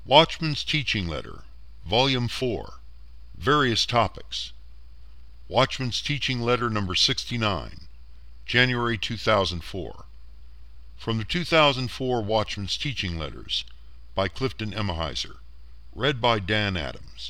Watchman's Teaching Letter, Volume 4, Various Topics. Watchman's Teaching Letter number 69, January 2004. From the 2004 Watchman's Teaching Letters, by Clifton Emahiser. Read by Dan Adams.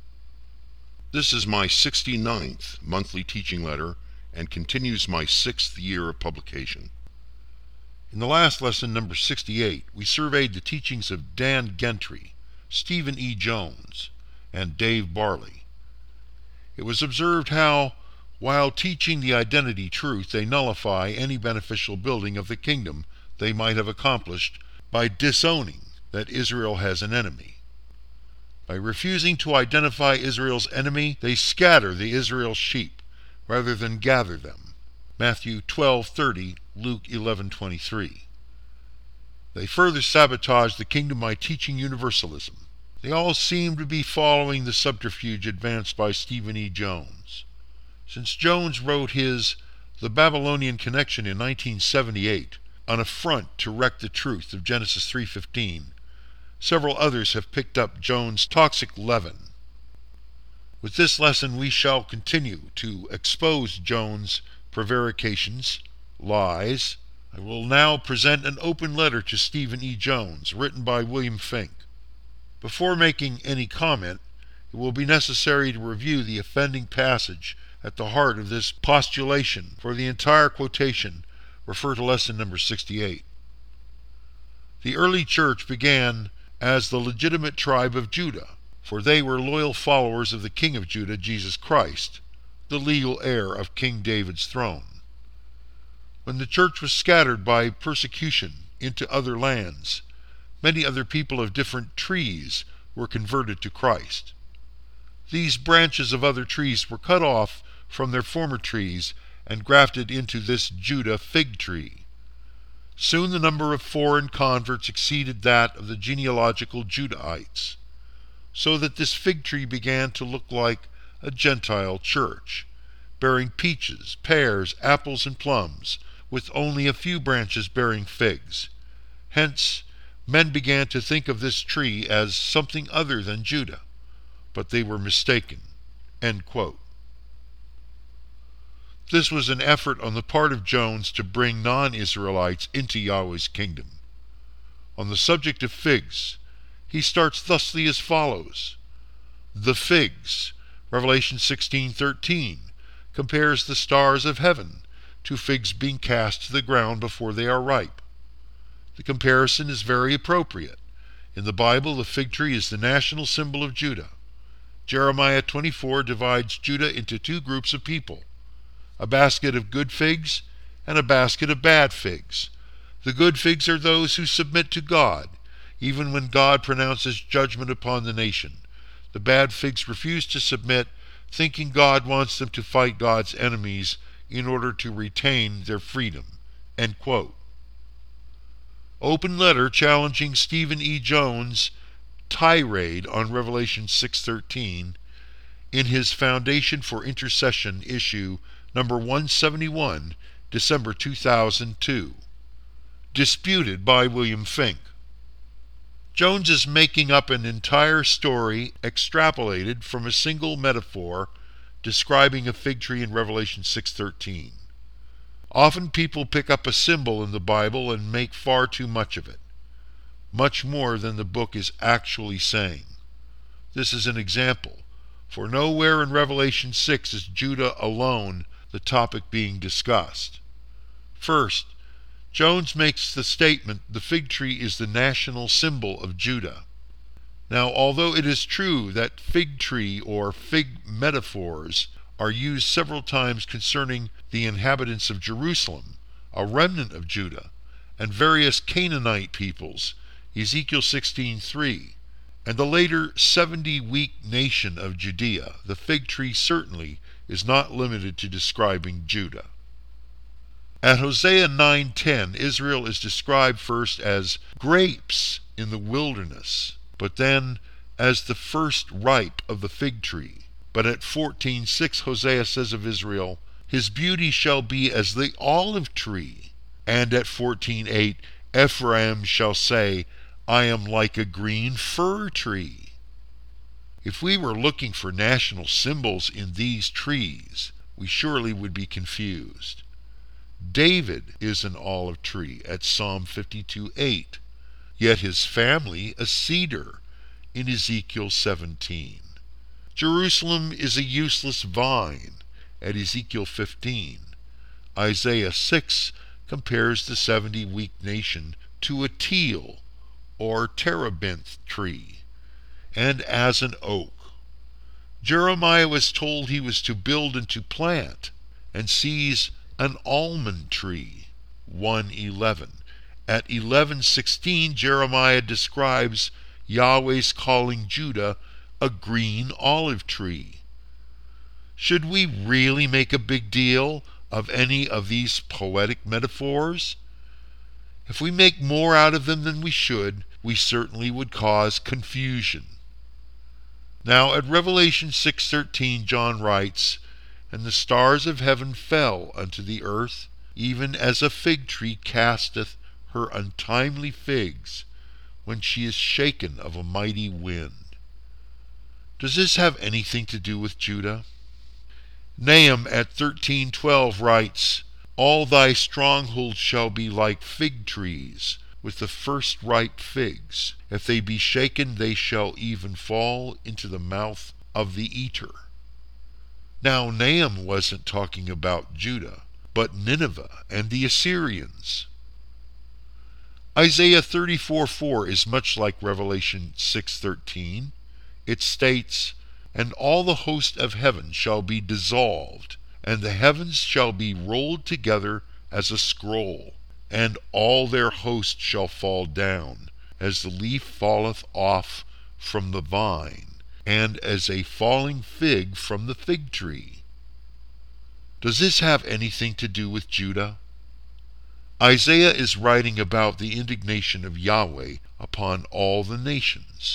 This is my 69th monthly teaching letter and continues my 6th year of publication. In the last lesson, number 68, we surveyed the teachings of Dan Gentry, Stephen E. Jones, and Dave Barley. It was observed how, while teaching the identity truth, they nullify any beneficial building of the kingdom they might have accomplished by disowning that Israel has an enemy. By refusing to identify Israel's enemy, they scatter the Israel's sheep rather than gather them. Matthew 12:30, Luke 11:23. They further sabotage the kingdom by teaching universalism. They all seem to be following the subterfuge advanced by Stephen E. Jones. Since Jones wrote his The Babylonian Connection in 1978, an affront to wreck the truth of Genesis 3:15, several others have picked up Jones' toxic leaven. With this lesson we shall continue to expose Jones' prevarications, lies. I will now present an open letter to Stephen E. Jones, written by William Fink. Before making any comment, it will be necessary to review the offending passage at the heart of this postulation. For the entire quotation, refer to lesson number 68. The early church began as the legitimate tribe of Judah, for they were loyal followers of the King of Judah, Jesus Christ, the legal heir of King David's throne. When the church was scattered by persecution into other lands, many other people of different trees were converted to Christ. These branches of other trees were cut off from their former trees and grafted into this Judah fig tree. Soon the number of foreign converts exceeded that of the genealogical Judahites, so that this fig tree began to look like a Gentile church, bearing peaches, pears, apples, and plums, with only a few branches bearing figs. Hence, men began to think of this tree as something other than Judah, but they were mistaken." End quote. This was an effort on the part of Jones to bring non-Israelites into Yahweh's kingdom. On the subject of figs, he starts thusly as follows. The figs, Revelation 16:13, compares the stars of heaven to figs being cast to the ground before they are ripe. The comparison is very appropriate. In the Bible, the fig tree is the national symbol of Judah. Jeremiah 24 divides Judah into two groups of people, a basket of good figs and a basket of bad figs. The good figs are those who submit to God, even when God pronounces judgment upon the nation. The bad figs refuse to submit, thinking God wants them to fight God's enemies in order to retain their freedom. End quote. Open letter challenging Stephen E. Jones' tirade on Revelation 6:13 in his Foundation for Intercession issue number 171, December 2002. Disputed by William Fink. Jones is making up an entire story extrapolated from a single metaphor describing a fig tree in Revelation 6:13. Often people pick up a symbol in the Bible and make far too much of it, much more than the book is actually saying. This is an example, for nowhere in Revelation 6 is Judah alone the topic being discussed. First, Jones makes the statement the fig tree is the national symbol of Judah. Now, although it is true that fig tree or fig metaphors are used several times concerning the inhabitants of Jerusalem, a remnant of Judah, and various Canaanite peoples, Ezekiel 16:3, and the later 70-week nation of Judea, the fig tree certainly is not limited to describing Judah. At Hosea 9:10, Israel is described first as grapes in the wilderness, but then as the first ripe of the fig tree. But at 14:6, Hosea says of Israel, "His beauty shall be as the olive tree." And at 14:8, Ephraim shall say, I am like a green fir tree. If we were looking for national symbols in these trees, we surely would be confused. David is an olive tree at Psalm 52:8, yet his family a cedar in Ezekiel 17. Jerusalem is a useless vine at Ezekiel 15. Isaiah 6 compares the 70-week nation to a teal or terebinth tree, and as an oak. Jeremiah was told he was to build and to plant, and sees an almond tree, 1:11. At 11:16, Jeremiah describes Yahweh's calling Judah a green olive tree. Should we really make a big deal of any of these poetic metaphors? If we make more out of them than we should, we certainly would cause confusion. Now at Revelation 6:13, John writes, "And the stars of heaven fell unto the earth, even as a fig tree casteth her untimely figs, when she is shaken of a mighty wind." Does this have anything to do with Judah? Nahum at 13:12 writes, "All thy strongholds shall be like fig trees, with the first ripe figs. If they be shaken, they shall even fall into the mouth of the eater." Now Nahum wasn't talking about Judah, but Nineveh and the Assyrians. Isaiah 34:4 is much like Revelation 6:13. It states, "And all the host of heaven shall be dissolved, and the heavens shall be rolled together as a scroll, and all their host shall fall down, as the leaf falleth off from the vine, and as a falling fig from the fig tree." Does this have anything to do with Judah? Isaiah is writing about the indignation of Yahweh upon all the nations.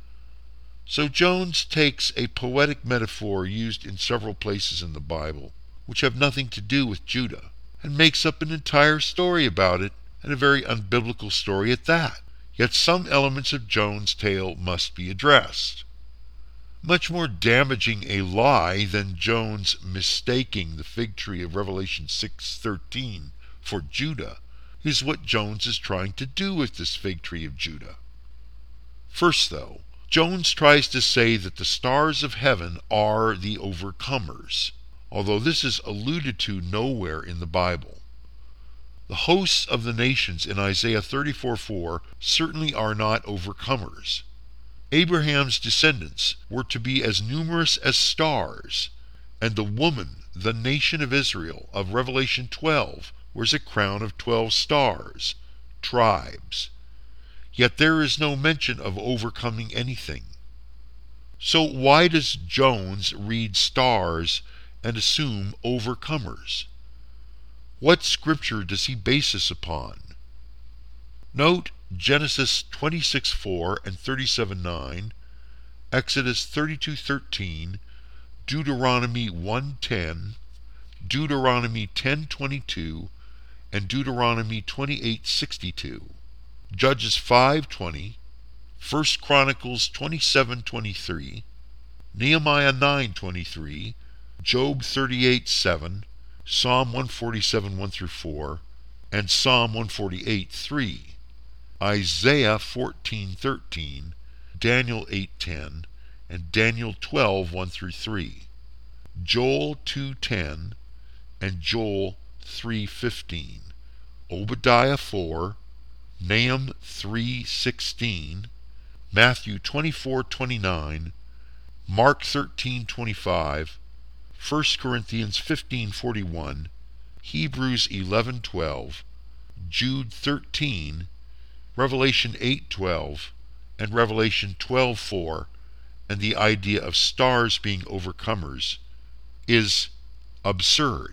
So Jones takes a poetic metaphor used in several places in the Bible, which have nothing to do with Judah, and makes up an entire story about it, and a very unbiblical story at that. Yet some elements of Jones' tale must be addressed. Much more damaging a lie than Jones mistaking the fig tree of Revelation 6:13 for Judah is what Jones is trying to do with this fig tree of Judah. First, though, Jones tries to say that the stars of heaven are the overcomers, although this is alluded to nowhere in the Bible. The hosts of the nations in Isaiah 34:4 certainly are not overcomers. Abraham's descendants were to be as numerous as stars, and the woman, the nation of Israel, of Revelation 12, wears a crown of 12 stars, tribes. Yet there is no mention of overcoming anything. So why does Jones read stars and assume overcomers? What scripture does he base this upon? Note Genesis 26:4 and 37:9, Exodus 32:13, Deuteronomy 1:10, Deuteronomy 10:22, and Deuteronomy 28:62, Judges 5:20, 1 Chronicles 27:23, Nehemiah 9:23, Job 38:7, Psalm 147:1-4, and Psalm 148:3, Isaiah 14:13, Daniel 8:10, and Daniel 12:1-3, Joel 2:10, and Joel 3:15, Obadiah 4, Nahum 3:16, Matthew 24:29, Mark 13:25, 1 Corinthians 15:41, Hebrews 11:12, Jude 13, Revelation 8:12, and Revelation 12:4, and the idea of stars being overcomers is absurd.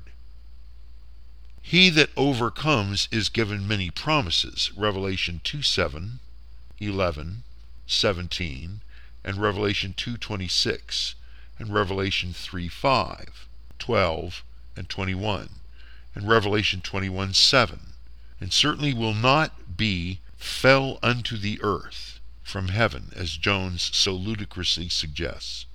He that overcomes is given many promises, Revelation 2:7, 11, 17, and Revelation 2:26, and Revelation 3:5, 12, and 21, and Revelation 21:7, and certainly will not be fell unto the earth from heaven, as Jones so ludicrously suggests.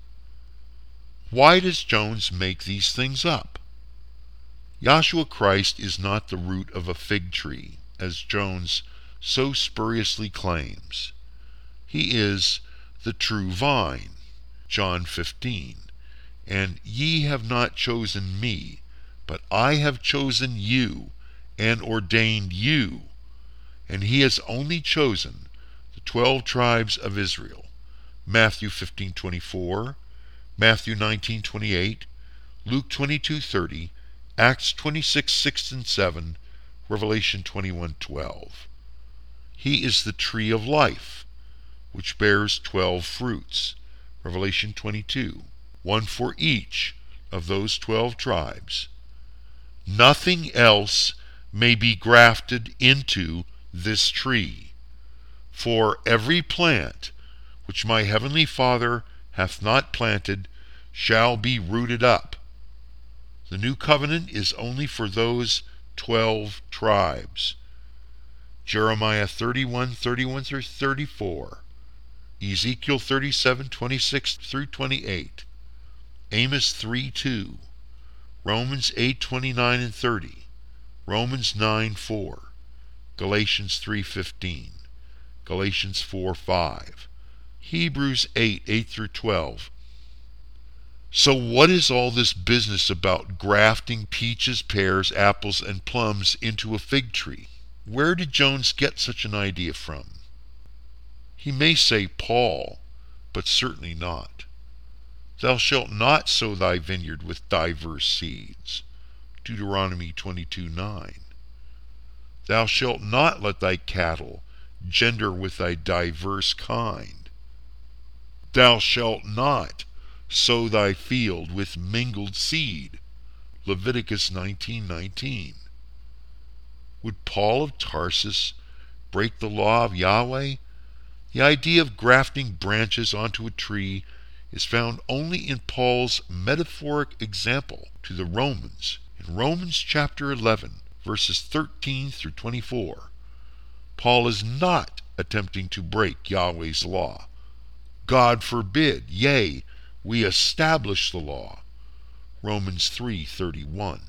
Why does Jones make these things up? Yahshua Christ is not the root of a fig tree, as Jones so spuriously claims. He is the true vine, John 15, and ye have not chosen me, but I have chosen you and ordained you. And he has only chosen the 12 tribes of Israel, Matthew 15:24, Matthew 19:28, Luke 22:30, Acts 26:6 and 7, Revelation 21:12. He is the tree of life, which bears 12 fruits, Revelation 22, one for each of those 12 tribes. Nothing else may be grafted into this tree. For every plant which my heavenly Father hath not planted shall be rooted up. The new covenant is only for those 12 tribes. Jeremiah 31:31 through 34, Ezekiel 37:26 through 28, Amos 3:2, Romans 8:29 and 30, Romans 9:4, Galatians 3:15, Galatians 4:5, Hebrews 8:8 through 12. So what is all this business about grafting peaches, pears, apples, and plums into a fig tree? Where did Jones get such an idea from? He may say Paul, but certainly not. Thou shalt not sow thy vineyard with diverse seeds, Deuteronomy 22:9. Thou shalt not let thy cattle gender with thy diverse kind. Thou shalt not sow thy field with mingled seed, Leviticus 19:19. Would Paul of Tarsus break the law of Yahweh? The idea of grafting branches onto a tree is found only in Paul's metaphoric example to the Romans in Romans chapter 11, verses 13 through 24. Paul is not attempting to break Yahweh's law. God forbid, yea, we establish the law, Romans 3:31.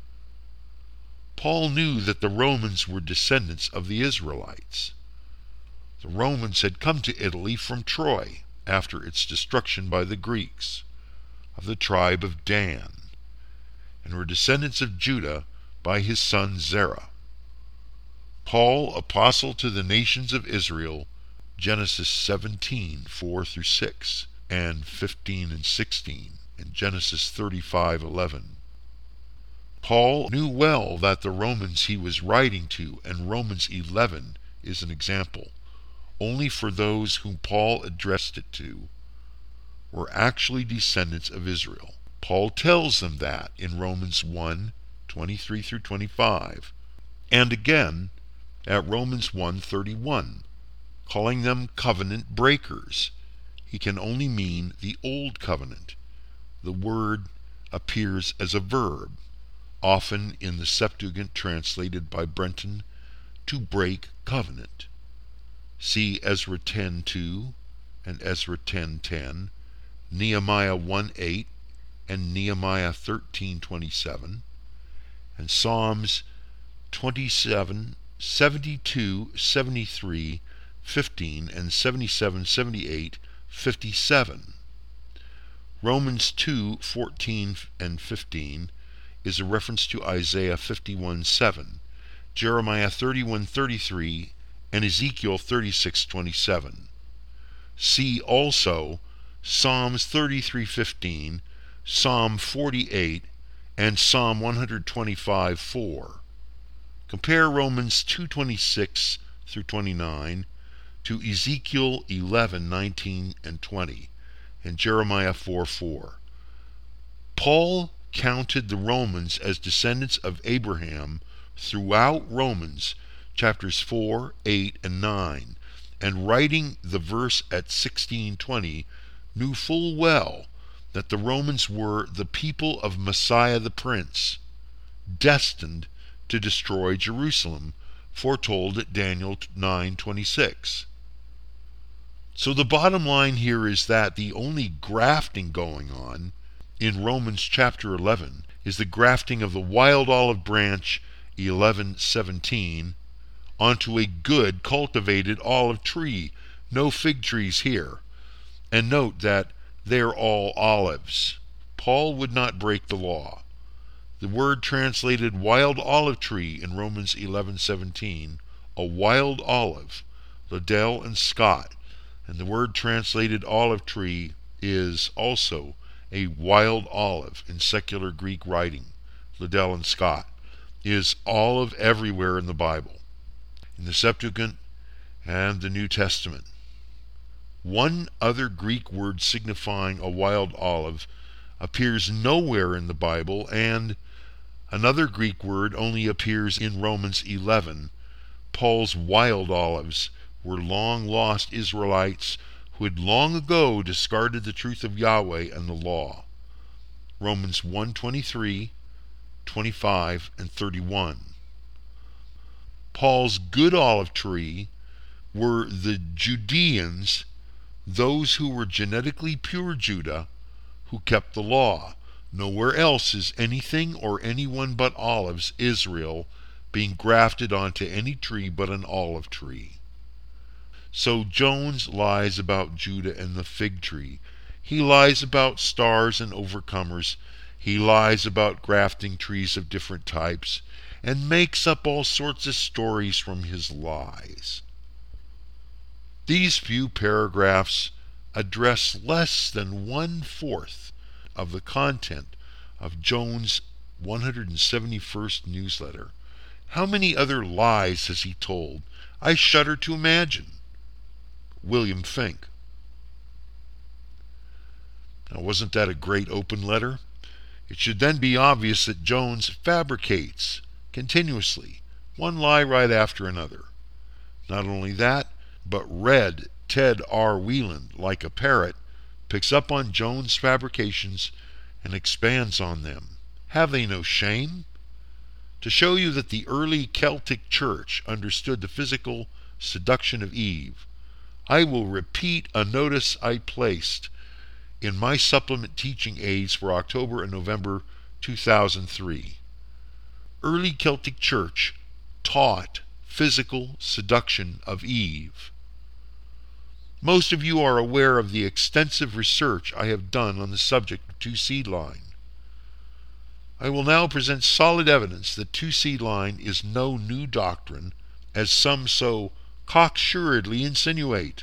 Paul knew that the Romans were descendants of the Israelites. The Romans had come to Italy from Troy after its destruction by the Greeks, of the tribe of Dan, and were descendants of Judah by his son Zerah. Paul, apostle to the nations of Israel, Genesis 17:4 through 6, and 15 and 16, and Genesis 35:11. Paul knew well that the Romans he was writing to, and Romans 11 is an example, only for those whom Paul addressed it to, were actually descendants of Israel. Paul tells them that in Romans 1:23 through 25, and again at Romans 1:31, calling them covenant breakers. He can only mean the old covenant. The word appears as a verb, often in the Septuagint translated by Brenton, to break covenant. See Ezra 10:2 and Ezra 10:10, Nehemiah 1:8 and Nehemiah 13:27, and Psalms 27, 72, 73, 15, and 77, 78, 57. Romans 2:14 and 15 is a reference to Isaiah 51:7, Jeremiah 31:33, and Ezekiel 36:27. See also Psalms 33:15, Psalm 48, and Psalm 125:4. Compare Romans 2:26 through 29 to Ezekiel 11:19 and 20, and Jeremiah 4:4. Paul counted the Romans as descendants of Abraham throughout Romans chapters 4, 8, and 9, and writing the verse at 16:20, knew full well that the Romans were the people of Messiah the Prince, destined to destroy Jerusalem foretold at Daniel 9:26. So the bottom line here is that the only grafting going on in Romans chapter 11 is the grafting of the wild olive branch 11:17 onto a good cultivated olive tree. No fig trees here. And note that they're all olives. Paul would not break the law. The word translated wild olive tree in Romans 11:17, a wild olive, Liddell and Scott, and the word translated olive tree is also a wild olive in secular Greek writing, Liddell and Scott, is olive everywhere in the Bible, in the Septuagint and the New Testament. One other Greek word signifying a wild olive appears nowhere in the Bible, and another Greek word only appears in Romans 11. Paul's wild olives were long-lost Israelites who had long ago discarded the truth of Yahweh and the law. Romans 1:23, 25, and 31. Paul's good olive tree were the Judeans, those who were genetically pure Judah, who kept the law. Nowhere else is anything or anyone but olives, Israel, being grafted onto any tree but an olive tree. So Jones lies about Judah and the fig tree. He lies about stars and overcomers. He lies about grafting trees of different types, and makes up all sorts of stories from his lies. These few paragraphs address less than 1/4 of the content of Jones' 171st newsletter. How many other lies has he told? I shudder to imagine. William Fink. Now, wasn't that a great open letter? It should then be obvious that Jones fabricates continuously, one lie right after another. Not only that, but Red Ted R. Wieland, like a parrot, picks up on Jones' fabrications and expands on them. Have they no shame? To show you that the early Celtic church understood the physical seduction of Eve, I will repeat a notice I placed in my supplement teaching aids for October and November 2003. Early Celtic church taught physical seduction of Eve. Most of you are aware of the extensive research I have done on the subject of two-seed line. I will now present solid evidence that two-seed line is no new doctrine, as some so cocksuredly insinuate.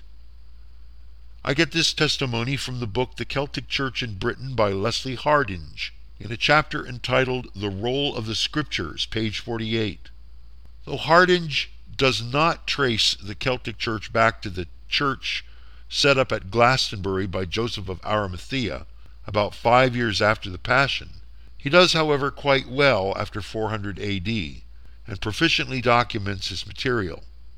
I get this testimony from the book The Celtic Church in Britain by Leslie Hardinge, in a chapter entitled The Role of the Scriptures, page 48. Though Hardinge does not trace the Celtic Church back to the church set up at Glastonbury by Joseph of Arimathea about 5 years after the Passion, he does, however, quite well after 400 AD, and proficiently documents his material.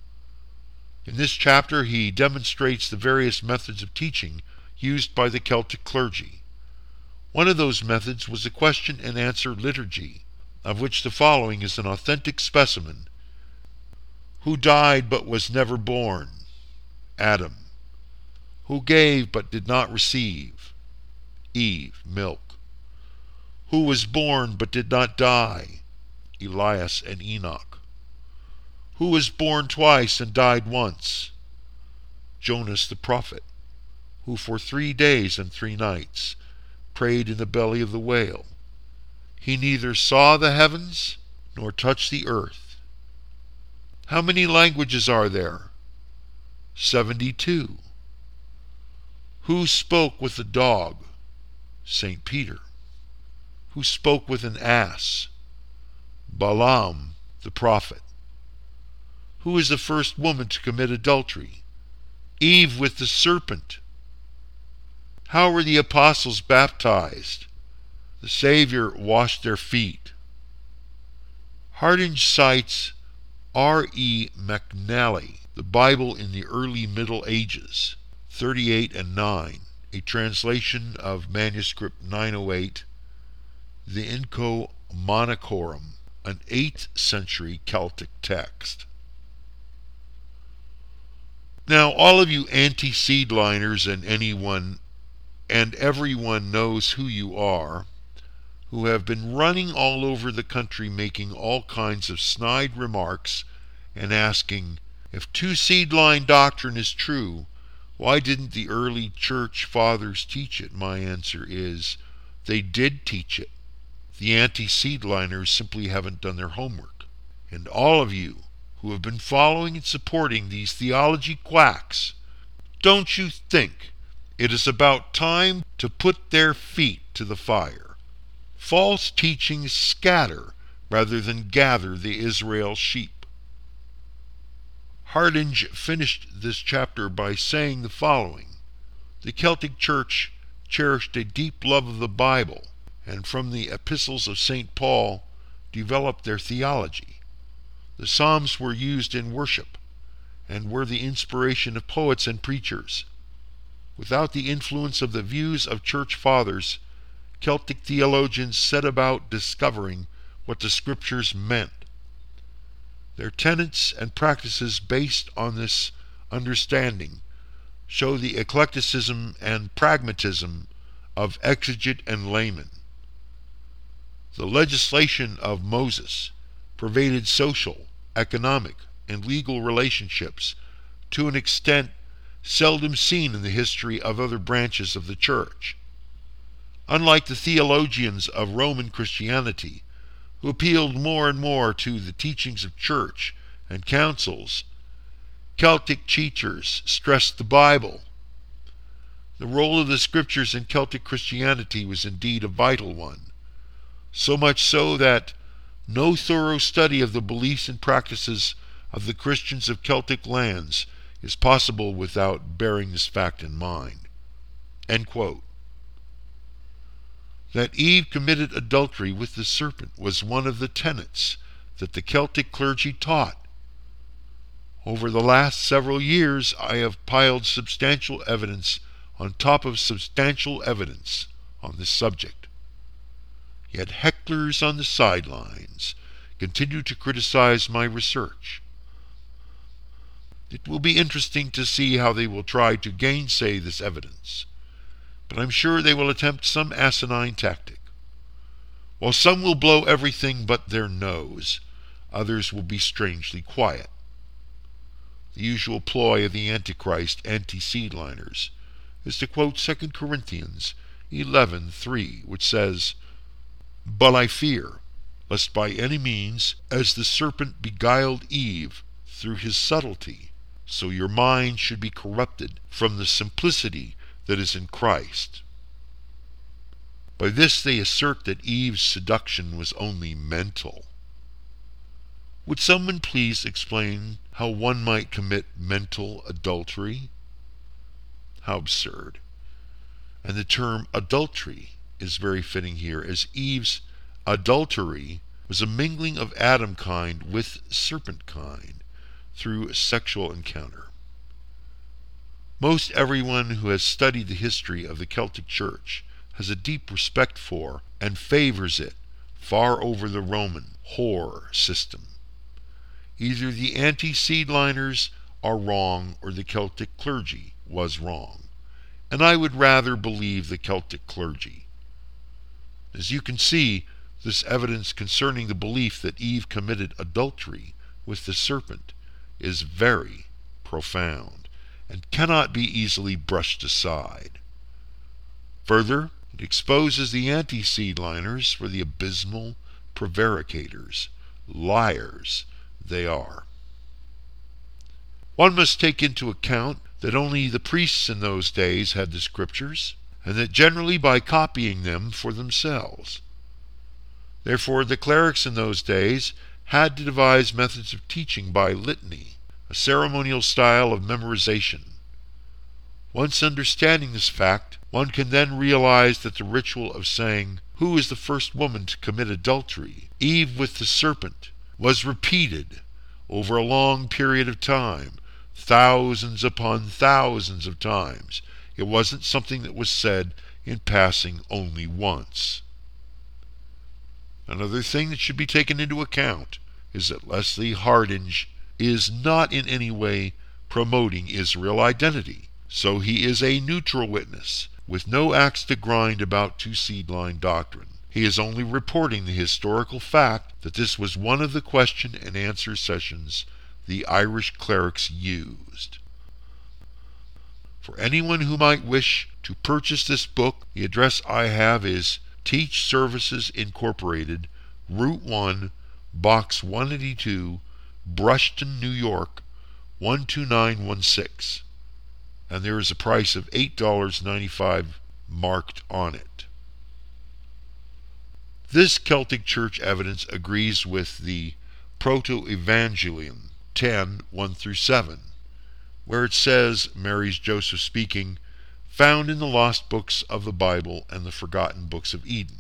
In this chapter he demonstrates the various methods of teaching used by the Celtic clergy. One of those methods was the question and answer liturgy, of which the following is an authentic specimen. Who died but was never born? Adam. Who gave but did not receive? Eve, milk. Who was born but did not die? Elias and Enoch. Who was born twice and died once? Jonas the prophet, who for 3 days and 3 nights prayed in the belly of the whale. He neither saw the heavens nor touched the earth. How many languages are there? 72. Who spoke with the dog? St. Peter. Who spoke with an ass? Balaam the prophet. Who is the first woman to commit adultery? Eve with the serpent. How were the apostles baptized? The Savior washed their feet. Hardinge cites R.E. McNally, The Bible in the Early Middle Ages, 38 and 9, a translation of manuscript 908, the Inco Monachorum, an 8th century Celtic text. Now, all of you anti-seedliners and everyone knows who you are, who have been running all over the country making all kinds of snide remarks and asking, if two-seed-line doctrine is true, why didn't the early church fathers teach it? My answer is, they did teach it. The anti-seedliners simply haven't done their homework. And all of you who have been following and supporting these theology quacks, don't you think it is about time to put their feet to the fire? False teachings scatter rather than gather the Israel sheep. Hardinge finished this chapter by saying the following: the Celtic Church cherished a deep love of the Bible, and from the epistles of St. Paul developed their theology. The Psalms were used in worship, and were the inspiration of poets and preachers. Without the influence of the views of church fathers, Celtic theologians set about discovering what the Scriptures meant. Their tenets and practices based on this understanding show the eclecticism and pragmatism of exegete and layman. The legislation of Moses pervaded social, economic, and legal relationships to an extent seldom seen in the history of other branches of the Church. Unlike the theologians of Roman Christianity, who appealed more and more to the teachings of church and councils, Celtic teachers stressed the Bible. The role of the Scriptures in Celtic Christianity was indeed a vital one, so much so that no thorough study of the beliefs and practices of the Christians of Celtic lands is possible without bearing this fact in mind. End quote. That Eve committed adultery with the serpent was one of the tenets that the Celtic clergy taught. Over the last several years, I have piled substantial evidence on top of substantial evidence on this subject. Yet hecklers on the sidelines continue to criticize my research. It will be interesting to see how they will try to gainsay this evidence, but I'm sure they will attempt some asinine tactic. While some will blow everything but their nose, others will be strangely quiet. The usual ploy of the Antichrist anti-seedliners is to quote 2 Corinthians 11:3, which says, "But I fear, lest by any means, as the serpent beguiled Eve through his subtlety, so your mind should be corrupted from the simplicity that is in Christ." By this they assert that Eve's seduction was only mental. Would someone please explain how one might commit mental adultery? How absurd. And the term adultery is very fitting here, as Eve's adultery was a mingling of Adam kind with serpent kind through a sexual encounter. Most everyone who has studied the history of the Celtic Church has a deep respect for and favors it far over the Roman whore system. Either the anti-seedliners are wrong or the Celtic clergy was wrong, and I would rather believe the Celtic clergy. As you can see, this evidence concerning the belief that Eve committed adultery with the serpent is very profound and cannot be easily brushed aside. Further, it exposes the anti-seedliners for the abysmal prevaricators, liars they are. One must take into account that only the priests in those days had the Scriptures, and that generally by copying them for themselves. Therefore, the clerics in those days had to devise methods of teaching by litany, a ceremonial style of memorization. Once understanding this fact, one can then realize that the ritual of saying, "Who is the first woman to commit adultery? Eve with the serpent," was repeated over a long period of time, thousands upon thousands of times. It wasn't something that was said in passing only once. Another thing that should be taken into account is that Leslie Hardinge is not in any way promoting Israel identity. So he is a neutral witness, with no axe to grind about two-seed line doctrine. He is only reporting the historical fact that this was one of the question and answer sessions the Irish clerics used. For anyone who might wish to purchase this book, the address I have is Teach Services Incorporated, Route 1, Box 182, Brushton, New York, 12916. And there is a price of $8.95 marked on it. This Celtic Church evidence agrees with the Proto-Evangelium 10, 1-7, where it says, Mary's Joseph speaking, found in the lost books of the Bible and the forgotten books of Eden.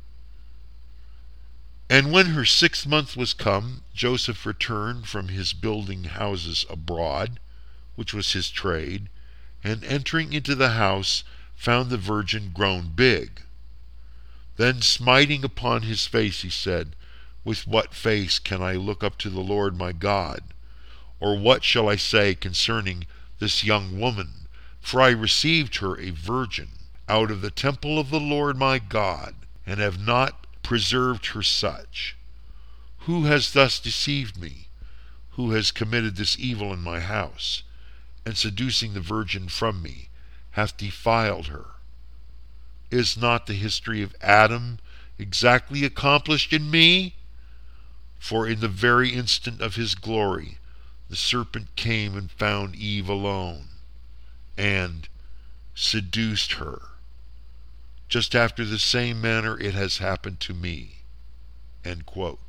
And when her 6th month was come, Joseph returned from his building houses abroad, which was his trade, and entering into the house found the virgin grown big. Then smiting upon his face, he said, With what face can I look up to the Lord my God? Or what shall I say concerning this young woman? For I received her a virgin out of the temple of the Lord my God, and have not preserved her such. Who has thus deceived me? Who has committed this evil in my house, and seducing the virgin from me, hath defiled her? Is not the history of Adam exactly accomplished in me? For in the very instant of his glory, the serpent came and found Eve alone, and seduced her. Just after the same manner it has happened to me. End quote.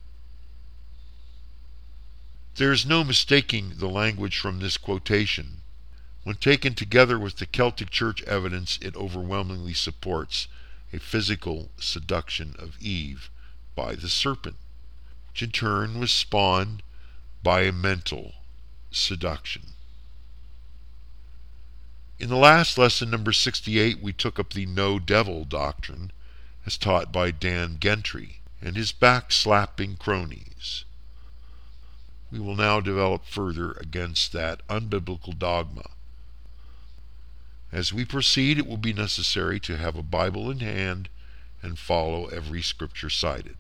There is no mistaking the language from this quotation. When taken together with the Celtic Church evidence, it overwhelmingly supports a physical seduction of Eve by the serpent, which in turn was spawned by a mental seduction. In the last lesson, number 68, we took up the no devil doctrine as taught by Dan Gentry and his backslapping cronies. We will now develop further against that unbiblical dogma. As we proceed, it will be necessary to have a Bible in hand and follow every scripture cited.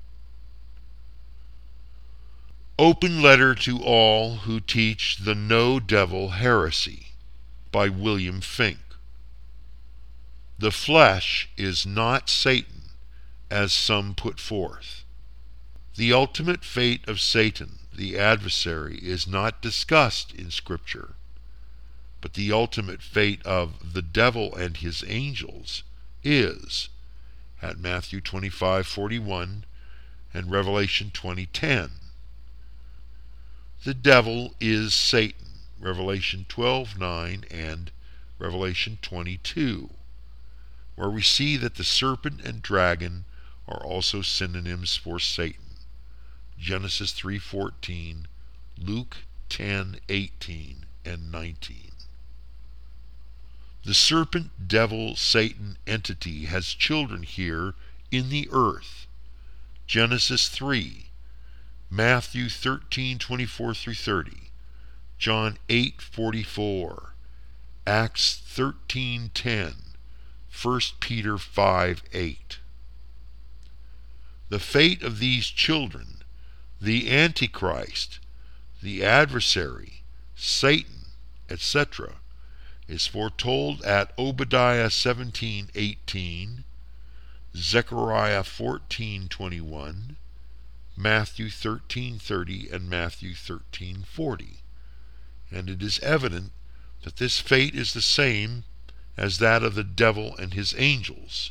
Open Letter to All Who Teach the No Devil Heresy by William Fink. The flesh is not Satan, as some put forth. The ultimate fate of Satan, the adversary, is not discussed in Scripture, but the ultimate fate of the devil and his angels is at Matthew 25:41 and Revelation 20:10. The devil is Satan, Revelation 12:9 and Revelation 22, where we see that the serpent and dragon are also synonyms for Satan, Genesis 3:14, Luke 10:18 and 19. The serpent, devil, Satan entity has children here in the earth. Genesis 3, Matthew 13:24-30, John 8:44, Acts 13:10, 1 Peter 5:8. The fate of these children, the Antichrist, the adversary, Satan, etc., is foretold at Obadiah 17:18, Zechariah 14:21, Matthew 13:30, and Matthew 13:40, and it is evident that this fate is the same as that of the devil and his angels.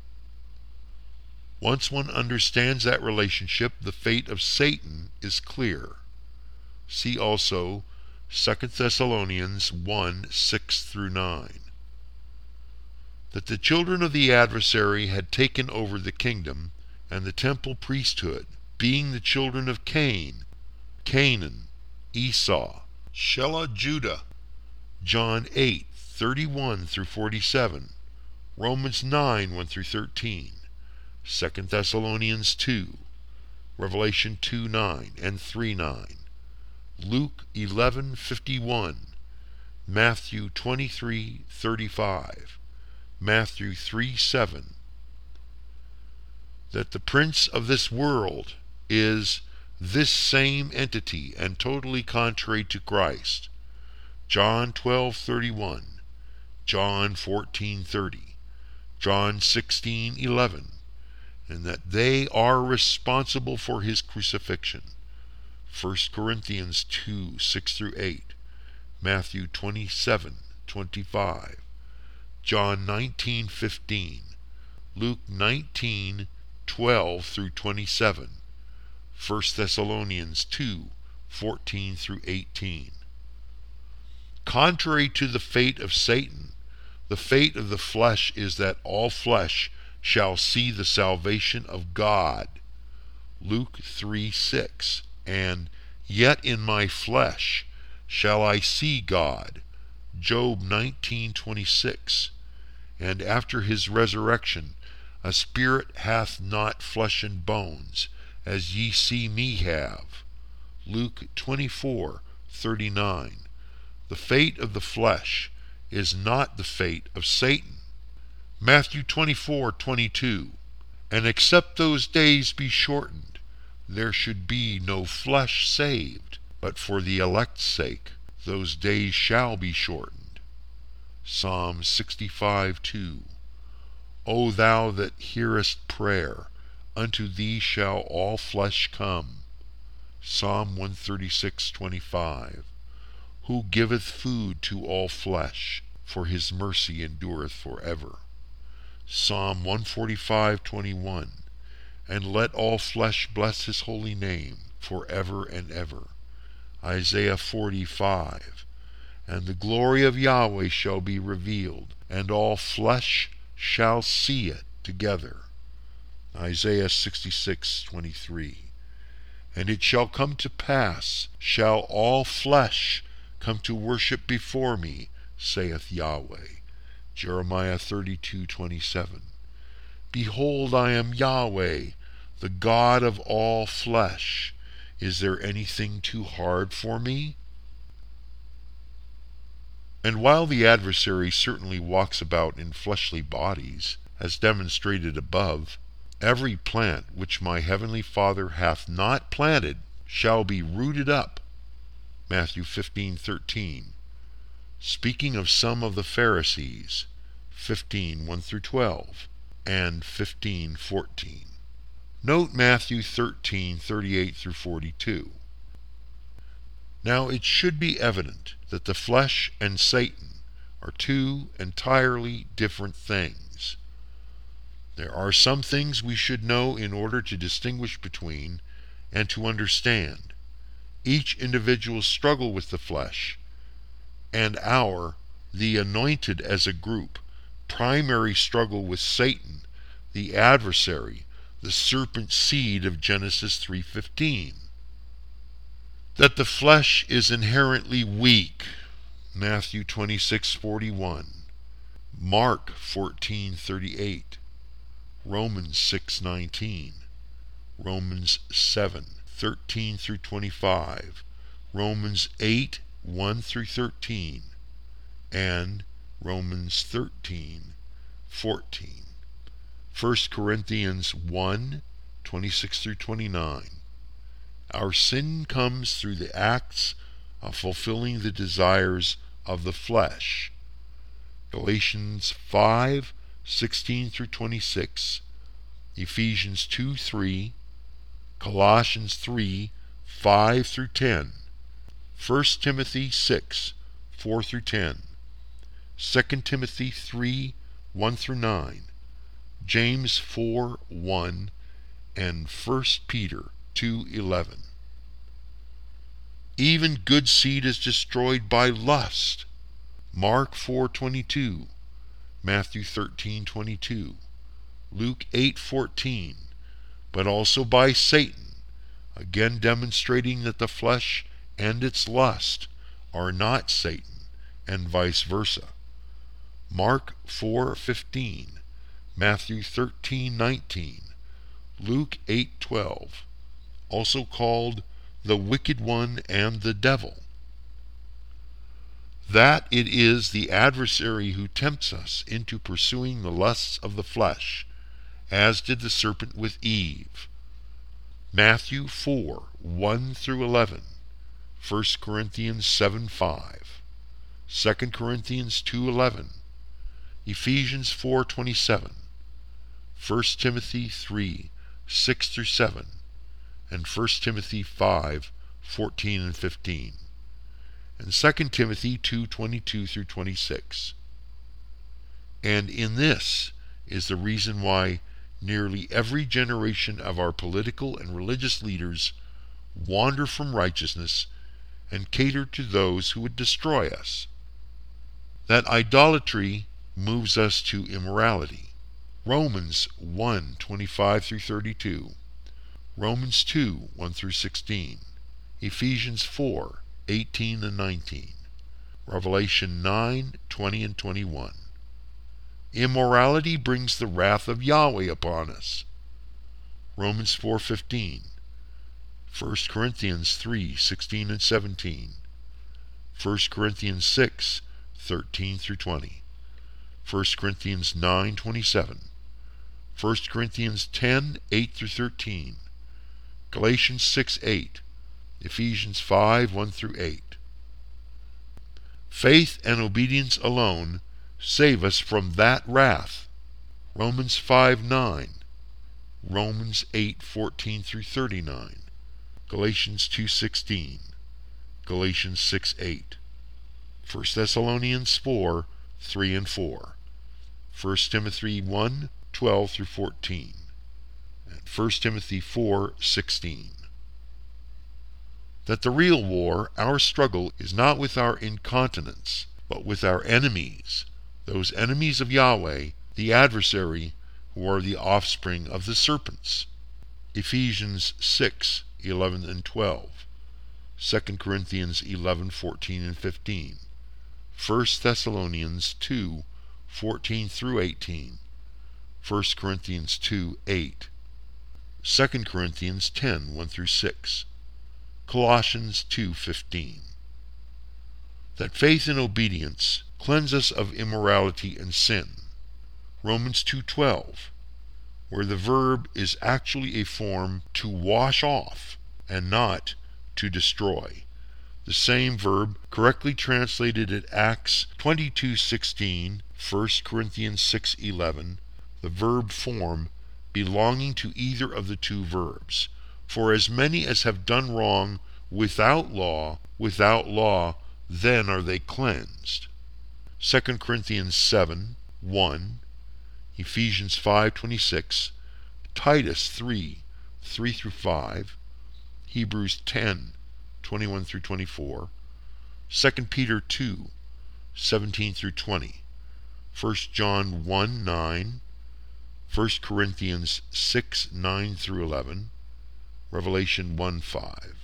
Once one understands that relationship, the fate of Satan is clear. See also 2 Thessalonians 1:6-9. That the children of the adversary had taken over the kingdom and the temple priesthood, being the children of Cain, Canaan, Esau, Shelah, Judah, John 8:31-47, Romans 9:1-13, 2 Thessalonians 2, Revelation 2:9 and 3:9, Luke 11:51, Matthew 23:35, Matthew 3:7, that the prince of this world is this same entity and totally contrary to Christ. John 12:31, John 14:30, John 16:11, and that they are responsible for his crucifixion. 1 Corinthians 2:6-8, Matthew 27:25, John 19:15, Luke 19:12-27, 1 Thessalonians 2:14-18. Contrary to the fate of Satan, the fate of the flesh is that all flesh shall see the salvation of God. Luke 3:6, and yet in my flesh shall I see God. Job 19:26, and after his resurrection, a spirit hath not flesh and bones, as ye see me have. Luke 24:39. The fate of the flesh is not the fate of Satan. Matthew 24:22, and except those days be shortened, there should be no flesh saved, but for the elect's sake those days shall be shortened. Psalm 65:2. O thou that hearest prayer, unto thee shall all flesh come. Psalm 136:25. Who giveth food to all flesh, for his mercy endureth forever. Psalm 145:21. And let all flesh bless his holy name forever and ever. Isaiah 45. And the glory of Yahweh shall be revealed, and all flesh shall see it together. Isaiah 66:23. And it shall come to pass, shall all flesh come to worship before me, saith Yahweh. Jeremiah 32:27. Behold, I am Yahweh, the God of all flesh. Is there anything too hard for me? And while the adversary certainly walks about in fleshly bodies, as demonstrated above, every plant which my heavenly Father hath not planted shall be rooted up. Matthew 15:13. Speaking of some of the Pharisees, 15:1-12, and 15:14. Note Matthew 13:38-42. Now it should be evident that the flesh and Satan are two entirely different things. There are some things we should know in order to distinguish between and to understand each individual's struggle with the flesh, and the anointed as a group, primary struggle with Satan, the adversary, the serpent seed of Genesis 3:15. That the flesh is inherently weak, Matthew 26:41, Mark 14:38, Romans 6:19, Romans 7:13-25, Romans 8:1-13, and Romans 13:14. 1 Corinthians 1:26-29. Our sin comes through the acts of fulfilling the desires of the flesh. Galatians 5:16-26, Ephesians 2:3, Colossians 3:5-10, 1 Timothy 6:4-10, 2 Timothy 3:1-9, James 4:1, and 1 Peter 2:11. Even good seed is destroyed by lust. Mark 4:22, Matthew 13:22, Luke 8:14, but also by Satan, again demonstrating that the flesh and its lust are not Satan, and vice versa. Mark 4:15, Matthew 13:19, Luke 8:12, also called the wicked one and the devil. That it is the adversary who tempts us into pursuing the lusts of the flesh, as did the serpent with Eve. Matthew 4, 1 through 11, 1 Corinthians 7, 5, 2 Corinthians 2, 11, Ephesians 4, 27, 1 Timothy 3, 6 through 7, and 1 Timothy 5, 14 and 15, and 2 Timothy 2, 22 through 26. And in this is the reason why nearly every generation of our political and religious leaders wander from righteousness and cater to those who would destroy us. That idolatry moves us to immorality. Romans 1, 25 through 32, Romans 2, 1 through 16, Ephesians 4, 18 and 19, Revelation 9, 20 and 21. Immorality brings the wrath of Yahweh upon us. Romans 4:15, 1 Corinthians 3, 16 and 17, 1 Corinthians 6, 13 through 20, 1 Corinthians 9, 27, 1 Corinthians 10, 8 through 13, Galatians 6, 8, Ephesians 5, 1 through 8. Faith and obedience alone save us from that wrath. Romans 5, 9, Romans 8, 14 through 39, Galatians 2, 16, Galatians 6, 8, 1 Thessalonians 4, 3 and 4, 1 Timothy 1, 12 through 14, and 1 Timothy 4, 16. That the real war, our struggle, is not with our incontinence, but with our enemies, those enemies of Yahweh, the adversary, who are the offspring of the serpents. Ephesians 6, 11 and 12, 2 Corinthians 11, 14 and 15, 1 Thessalonians 2, 14 through 18, 1 Corinthians 2, 8, 2 Corinthians 10, 1 through 6, Colossians 2, 15. That faith and obedience cleanse us of immorality and sin. Romans 2:12, where the verb is actually a form to wash off and not to destroy. The same verb correctly translated at Acts 22:16, 1 Corinthians 6:11, the verb form belonging to either of the two verbs. For as many as have done wrong without law, then are they cleansed. 2 Corinthians 7, 1, Ephesians 5:26, Titus 3, 3 through 5, Hebrews 10, 21 through 24, 2 Peter 2, 17 through 20, 1 John 1, 9, 1 Corinthians 6, 9 through 11, Revelation 1, 5.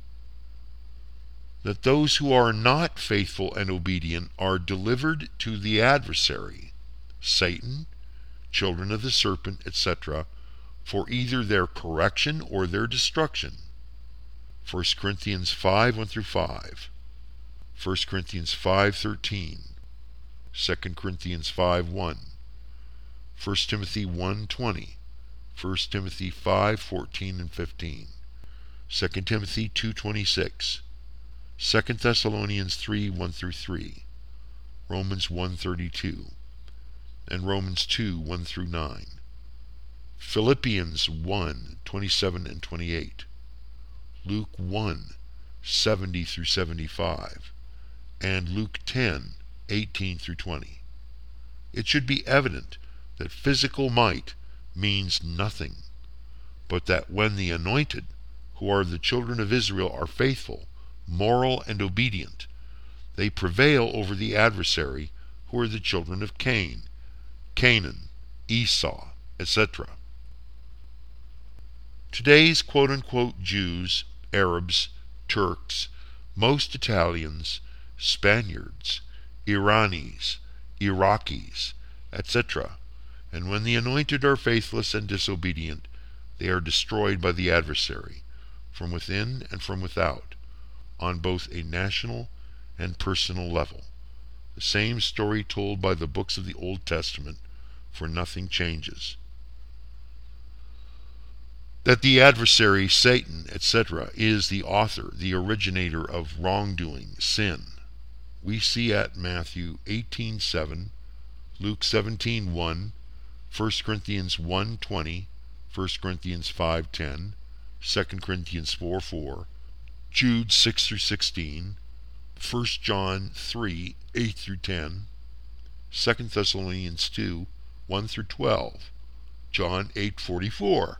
That those who are not faithful and obedient are delivered to the adversary, Satan, children of the serpent, etc., for either their correction or their destruction. 1 Corinthians 5, 1 through 5, 1 Corinthians 5, 13, 2 Corinthians 5, 1, 1 Timothy 1, 20, 1 Timothy 5, 14 and 15, 2 Timothy 2, 26, 2 Thessalonians 3, 1 through 3, Romans 1, 32, and Romans 2, 1 through 9, Philippians 1, 27 and 28, Luke 1, 70 through 75, and Luke 10, 18 through 20. It should be evident that physical might means nothing, but that when the anointed, who are the children of Israel, are faithful, moral, and obedient, they prevail over the adversary, who are the children of Cain, Canaan, Esau, etc. Today's quote-unquote Jews, Arabs, Turks, most Italians, Spaniards, Iranis, Iraqis, etc., and when the anointed are faithless and disobedient, they are destroyed by the adversary, from within and from without, on both a national and personal level. The same story told by the books of the Old Testament, for nothing changes. That the adversary, Satan, etc., is the author, the originator of wrongdoing, sin, we see at Matthew 18:7, Luke 17:1, 1 Corinthians 1:20, 1 Corinthians 5:10, 2 Corinthians 4:4, Jude 6-16, 1 John 3:8-10, 2 Thessalonians 2:1-12, John 8:44.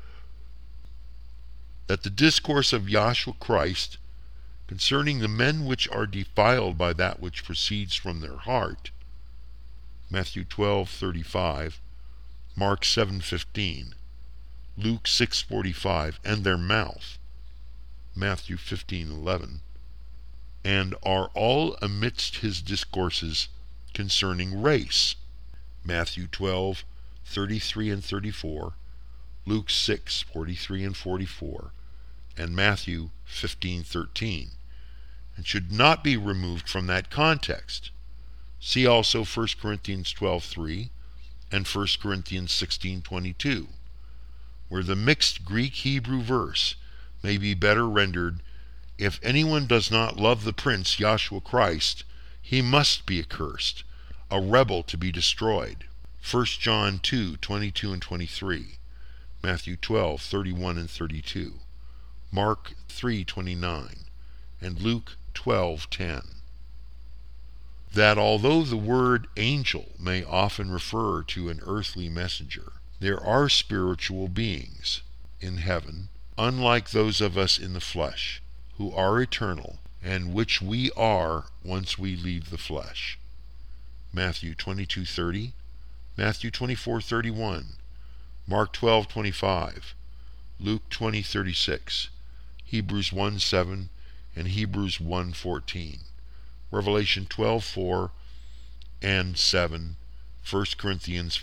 That the discourse of Yahshua Christ concerning the men which are defiled by that which proceeds from their heart, Matthew 12:35, Mark 7:15, Luke 6:45, and their mouth, Matthew 15:11, and are all amidst his discourses concerning race, Matthew 12:33-34, Luke 6:43-44, and Matthew 15:13, and should not be removed from that context. See also 1 Corinthians 12:3 and 1 Corinthians 16:22, where the mixed Greek-Hebrew verse may be better rendered, "If anyone does not love the Prince, Yahshua Christ, he must be accursed, a rebel to be destroyed." 1 John 2:22-23, Matthew 12:31-32, Mark 3:29, and Luke 12:10. That although the word angel may often refer to an earthly messenger, there are spiritual beings in heaven, unlike those of us in the flesh, who are eternal, and which we are once we leave the flesh. Matthew 22:30, Matthew 24:31, Mark 12:25, Luke 20:36, Hebrews 1:7, and Hebrews 1:14, Revelation 12:4 and 7, 1 Corinthians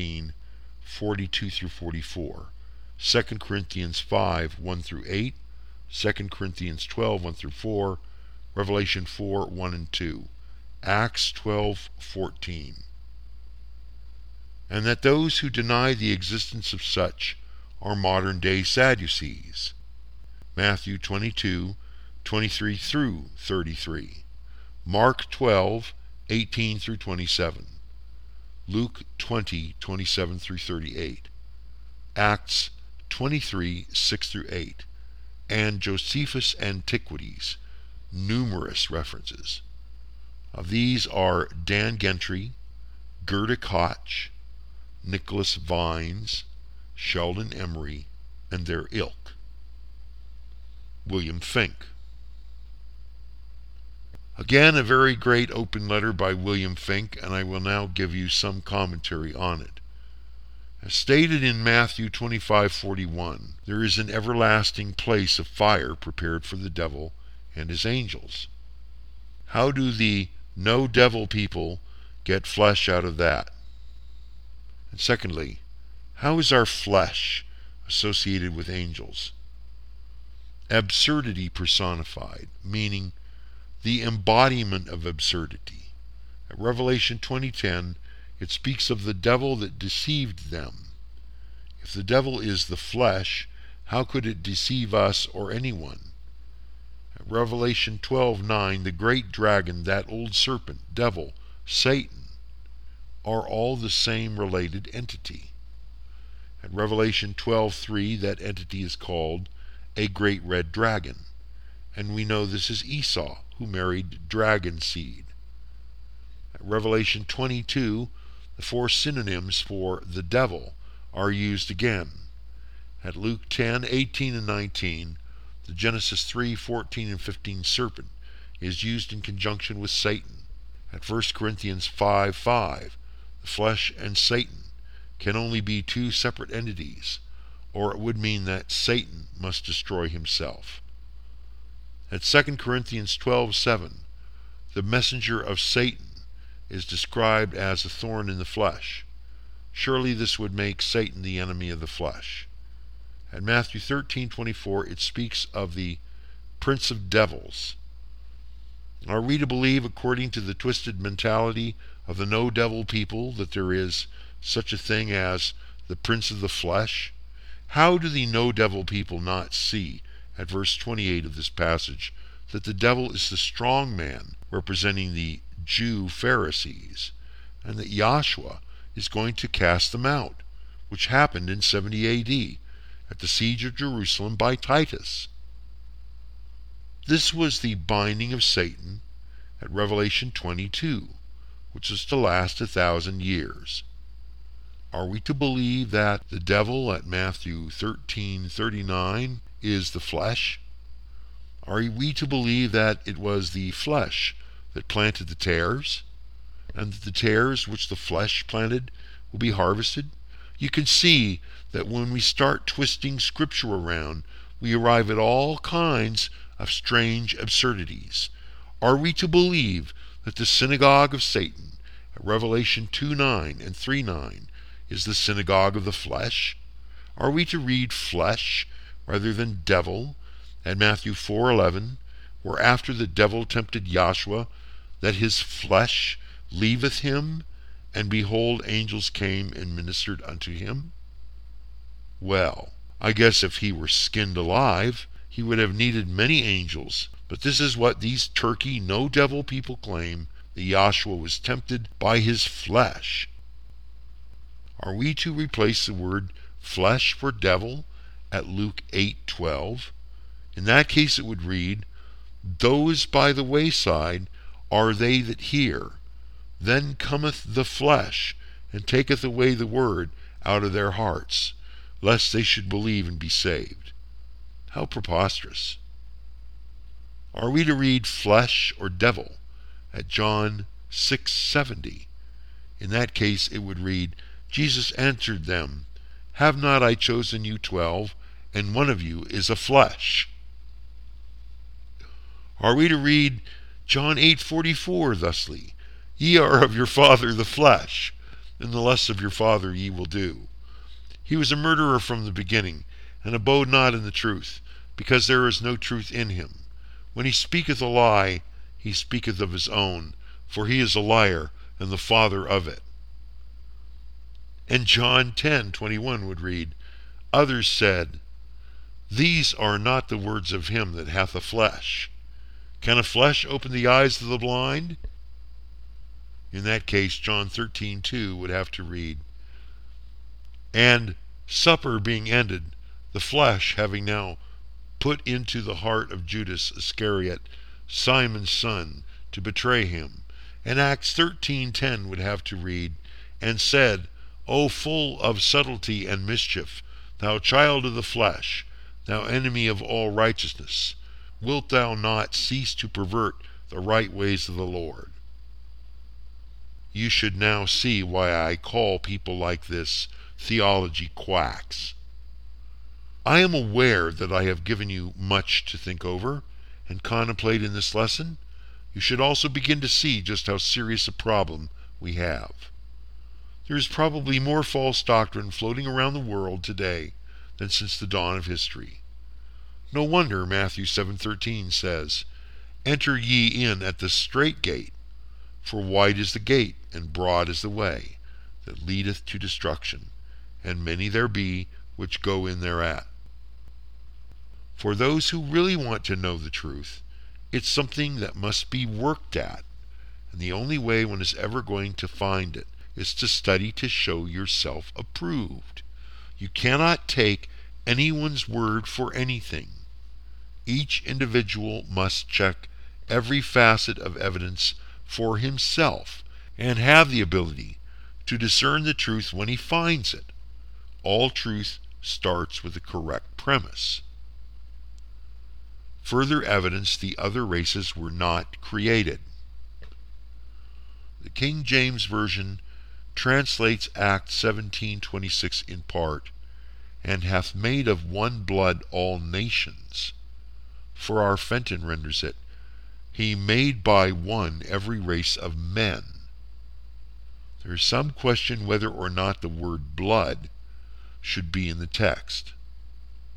15:42-44, 2 Corinthians 5:1-8, 2 Corinthians 12:1-4, Revelation 4:1-2, Acts 12:14. And that those who deny the existence of such are modern-day Sadducees. Matthew 22:23-33, Mark 12:18-27, Luke 20:27-38, Acts 23:6-8, and Josephus' Antiquities, numerous references. Of these are Dan Gentry, Gerda Koch, Nicholas Vines, Sheldon Emery, and their ilk. William Finck. Again, a very great open letter by William Finck, and I will now give you some commentary on it. As stated in Matthew 25:41, there is an everlasting place of fire prepared for the devil and his angels. How do the no devil people get flesh out of that? And secondly, how is our flesh associated with angels? Absurdity personified, meaning the embodiment of absurdity. At Revelation 20:10, it speaks of the devil that deceived them. If the devil is the flesh, how could it deceive us or anyone? At Revelation 12:9, the great dragon, that old serpent, devil, Satan, are all the same related entity. At Revelation 12:3, that entity is called a great red dragon, and we know this is Esau, who married dragon seed. At Revelation 22, the four synonyms for the devil are used again. At Luke 10:18 and 19, the Genesis 3:14 and 15 serpent is used in conjunction with Satan. At 1 Corinthians 5:5, the flesh and Satan can only be two separate entities, or it would mean that Satan must destroy himself. At 2 Corinthians 12:7, the messenger of Satan is described as a thorn in the flesh. Surely this would make Satan the enemy of the flesh. At Matthew 13:24, it speaks of the prince of devils. Are we to believe, according to the twisted mentality of the no-devil people, that there is such a thing as the prince of the flesh? How do the no-devil people not see, at verse 28 of this passage, that the devil is the strong man representing the Jew Pharisees, and that Yahshua is going to cast them out, which happened in 70 A.D. at the siege of Jerusalem by Titus? This was the binding of Satan at Revelation 22, which is to last 1,000 years. Are we to believe that the devil at Matthew 13:39 is the flesh? Are we to believe that it was the flesh that planted the tares, and that the tares which the flesh planted will be harvested? You can see that when we start twisting Scripture around, we arrive at all kinds of strange absurdities. Are we to believe that the synagogue of Satan at Revelation 2:9 and 3:9 is the synagogue of the flesh? Are we to read flesh rather than devil at Matthew 4:11, where after the devil tempted Yahshua, that his flesh leaveth him, and behold, angels came and ministered unto him? Well, I guess if he were skinned alive, he would have needed many angels, but this is what these turkey no-devil people claim, that Yahshua was tempted by his flesh. Are we to replace the word flesh for devil at Luke 8:12? In that case it would read, "Those by the wayside are they that hear. Then cometh the flesh, and taketh away the word out of their hearts, lest they should believe and be saved." How preposterous. Are we to read flesh or devil at John 6:70? In that case it would read, "Jesus answered them, Have not I chosen you 12, and one of you is a flesh?" Are we to read John 8:44 thusly, "Ye are of your father the flesh, and the lusts of your father ye will do. He was a murderer from the beginning, and abode not in the truth, because there is no truth in him. When he speaketh a lie, he speaketh of his own, for he is a liar, and the father of it." And John 10:21 would read, "Others said, These are not the words of him that hath a flesh. Can a flesh open the eyes of the blind?" In that case, John 13:2 would have to read, "And supper being ended, the flesh having now put into the heart of Judas Iscariot, Simon's son, to betray him." And Acts 13:10 would have to read, "And said, O full of subtlety and mischief, thou child of the flesh, thou enemy of all righteousness, wilt thou not cease to pervert the right ways of the Lord?" You should now see why I call people like this theology quacks. I am aware that I have given you much to think over and contemplate in this lesson. You should also begin to see just how serious a problem we have. There is probably more false doctrine floating around the world today than since the dawn of history. No wonder Matthew 7:13 says, "Enter ye in at the strait gate, for wide is the gate, and broad is the way that leadeth to destruction, and many there be which go in thereat." For those who really want to know the truth, it's something that must be worked at, and the only way one is ever going to find it is to study to show yourself approved. You cannot take anyone's word for anything. Each individual must check every facet of evidence for himself and have the ability to discern the truth when he finds it. All truth starts with a correct premise. Further evidence the other races were not created. The King James Version translates Acts 17:26 in part, "and hath made of one blood all nations." For our Fenton renders it, "He made by one every race of men." There is some question whether or not the word blood should be in the text.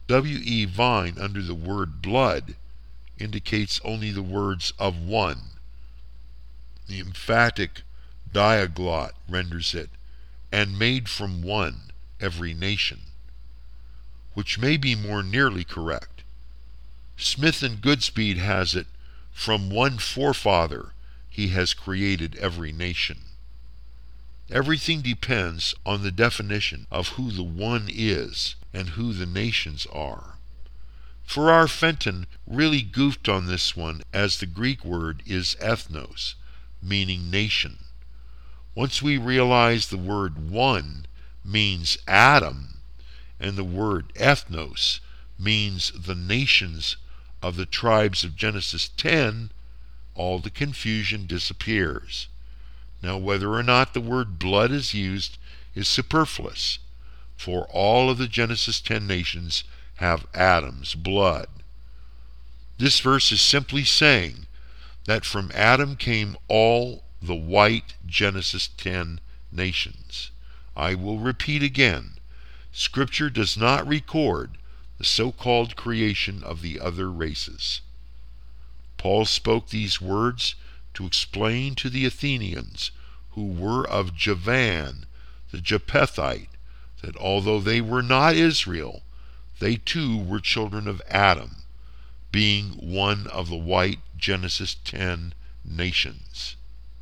W.E. Vine, under the word blood, indicates only the words of one. The emphatic diaglott renders it, and made from one every nation, which may be more nearly correct. Smith and Goodspeed has it, from one forefather he has created every nation. Everything depends on the definition of who the one is and who the nations are. Farrar Fenton really goofed on this one, as the Greek word is ethnos, meaning nation. Once we realize the word one means Adam, and the word ethnos means the nations of the tribes of Genesis 10, all the confusion disappears. Now, whether or not the word blood is used is superfluous, for all of the Genesis 10 nations have Adam's blood. This verse is simply saying that from Adam came all the white Genesis 10 nations. I will repeat again, Scripture does not record the so-called creation of the other races. Paul spoke these words to explain to the Athenians, who were of Javan, the Japhethite, that although they were not Israel, they too were children of Adam, being one of the white Genesis 10 nations.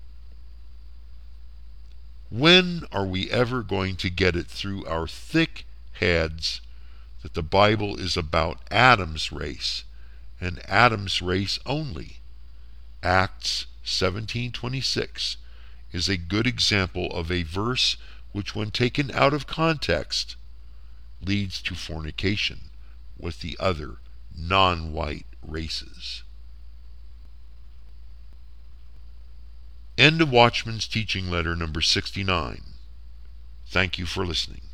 When are we ever going to get it through our thick heads that the Bible is about Adam's race, and Adam's race only? Acts 17:26 is a good example of a verse which, when taken out of context, leads to fornication with the other non-white races. End of Watchman's Teaching Letter number 69. Thank you for listening.